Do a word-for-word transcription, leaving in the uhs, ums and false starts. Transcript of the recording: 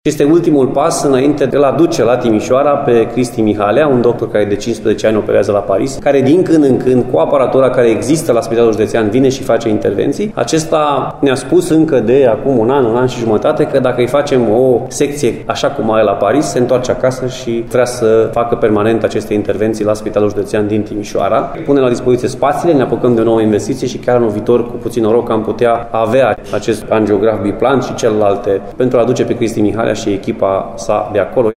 Este ultimul pas înainte de a duce la Timișoara pe Cristi Mihalea, un doctor care de cincisprezece ani operează la Paris, care din când în când, cu aparatura care există la Spitalul Județean, vine și face intervenții. Acesta ne-a spus încă de acum un an, un an și jumătate, că dacă îi facem o secție așa cum are la Paris, se întoarce acasă și vrea să facă permanent aceste intervenții la Spitalul Județean din Timișoara. Punem la dispoziție spațiile, ne apucăm de o nouă investiție și chiar anul viitor, cu puțin noroc, am putea avea acest angiograf biplan și celelalte pentru a duce pe Cristi Mihalea și echipa sa de acolo.